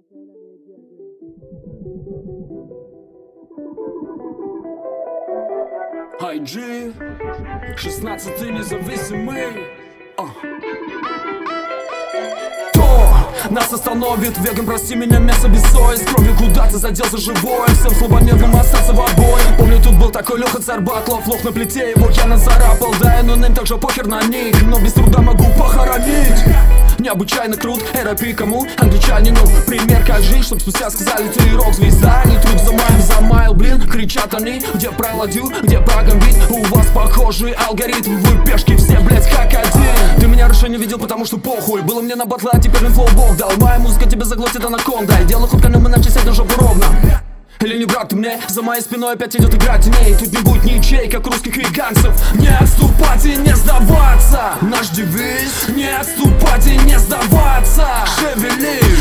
IG 16-й независимый. Нас остановит веган, прости меня, мясо без сои. С кровью куда ты заделся живой, всем слабонервным остаться в обои. Помню, тут был такой Леха Царь Батлов, лох на плите, его я назарапал. Да, но нейм также похер на них, но без труда могу похоронить. Необычайно крут, RIP кому? Англичанину. Пример как жить, чтоб спустя сказали, ты рок-звезда. Не труд за майл, блин, кричат они. Где проладью, где прогамбит? У вас похожий алгоритм, вы пешки все, блять, как один. Ты меня раньше не видел, потому что похуй. Было мне на батле, а теперь инфлоу бог дал. Моя музыка тебя заглотит анаконда. И дело хутками, иначе сядь на жопу ровно. Или не брат ты мне, за моей спиной опять идет игра теней. Тут не будет ничей, как русских веганцев. Не отступать и не сдаваться. Наш девиз: не отступать и не сдаваться. Шевели